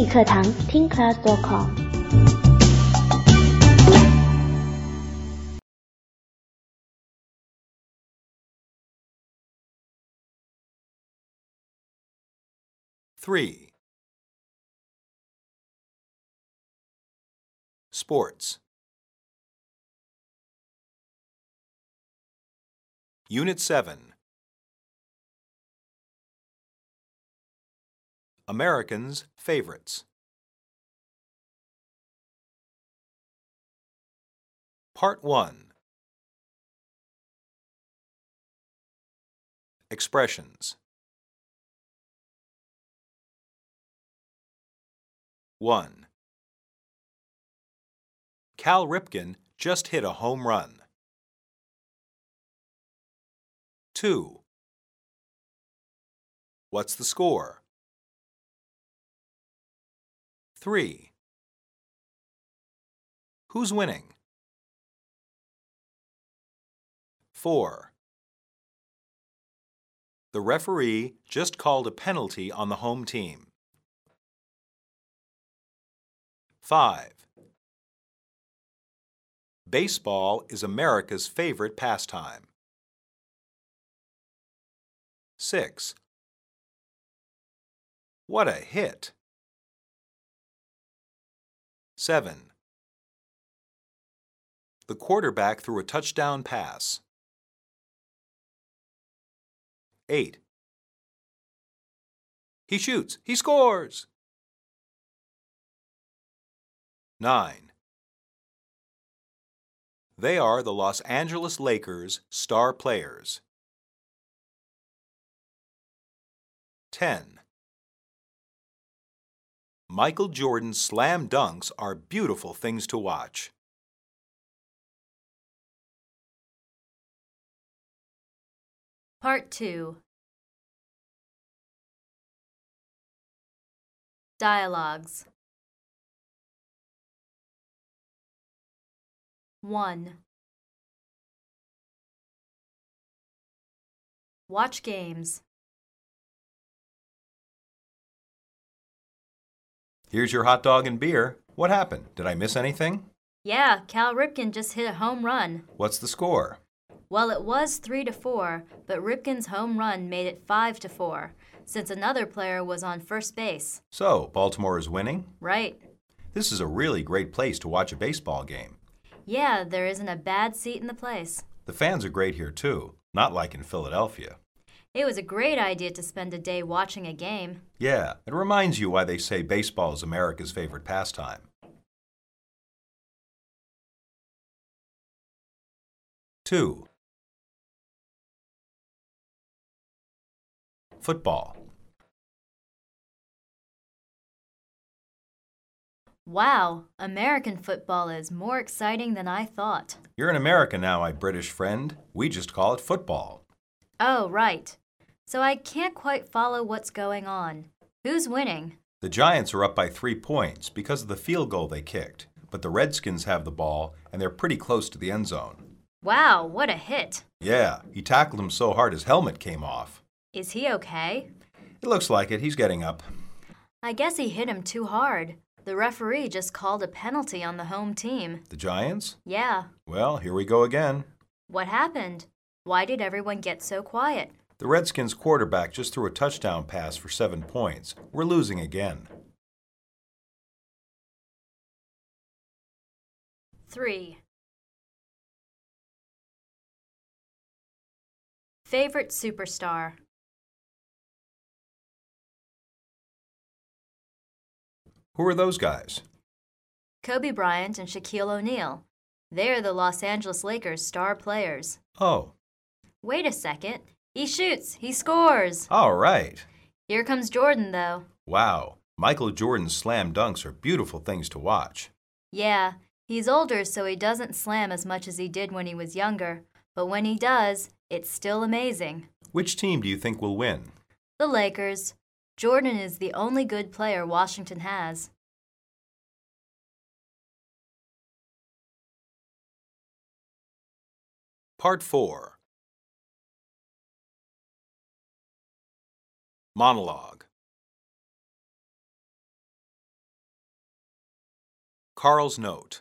语课堂听 class.com。 3. Sports. Unit 7. Americans' favorites. Part 1. Expressions. 1. Cal Ripken just hit a home run. 2. What's the score? 3. Who's winning? 4. The referee just called a penalty on the home team. 5. Baseball is America's favorite pastime. 6. What a hit! 7. The quarterback threw a touchdown pass. 8. He shoots. He scores. 9. They are the Los Angeles Lakers' star players. 10. Michael Jordan's slam dunks are beautiful things to watch. Part 2. Dialogues. 1. Watch games. Here's your hot dog and beer. What happened? Did I miss anything? Yeah, Cal Ripken just hit a home run. What's the score? Well, it was 3-4, but Ripken's home run made it 5-4, since another player was on first base. So, Baltimore is winning? Right. This is a really great place to watch a baseball game. Yeah, there isn't a bad seat in the place. The fans are great here too, not like in Philadelphia. It was a great idea to spend a day watching a game. Yeah, it reminds you why they say baseball is America's favorite pastime. 2. Football. Wow, American football is more exciting than I thought. You're in America now, my British friend. We just call it football. Oh, right. So I can't quite follow what's going on. Who's winning? The Giants are up by 3 points because of the field goal they kicked, but the Redskins have the ball and they're pretty close to the end zone. Wow, what a hit. Yeah, he tackled him so hard his helmet came off. Is he okay? It looks like it. He's getting up. I guess he hit him too hard. The referee just called a penalty on the home team. The Giants? Yeah. Well, here we go again. What happened? Why did everyone get so quiet? The Redskins quarterback just threw a touchdown pass for 7 points. We're losing again. 3. Favorite superstar. Who are those guys? Kobe Bryant and Shaquille O'Neal. They're the Los Angeles Lakers' star players. Oh. Wait a second. He shoots. He scores. All right. Here comes Jordan, though. Wow. Michael Jordan's slam dunks are beautiful things to watch. Yeah, he's older, so he doesn't slam as much as he did when he was younger. But when he does, it's still amazing. Which team do you think will win? The Lakers. Jordan is the only good player Washington has. Part 4. Monologue. Carl's note.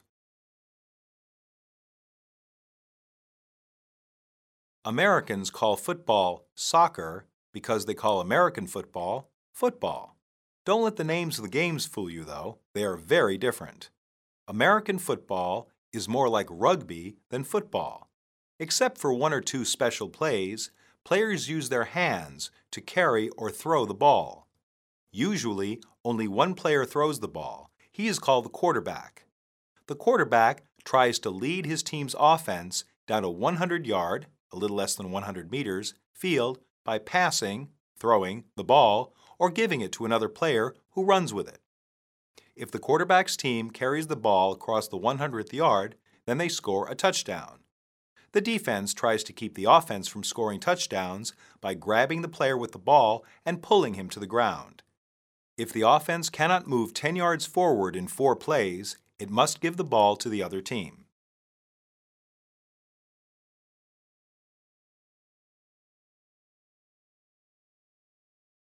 Americans call football soccer because they call American football football. Don't let the names of the games fool you, though. They are very different. American football is more like rugby than football. Except for one or two special plays, players use their hands to carry or throw the ball. Usually, only one player throws the ball. He is called the quarterback. The quarterback tries to lead his team's offense down a 100-yard, a little less than 100 meters, field by passing, throwing, the ball, or giving it to another player who runs with it. If the quarterback's team carries the ball across the 100th yard, then they score a touchdown. The defense tries to keep the offense from scoring touchdowns by grabbing the player with the ball and pulling him to the ground. If the offense cannot move 10 yards forward in 4 plays, it must give the ball to the other team.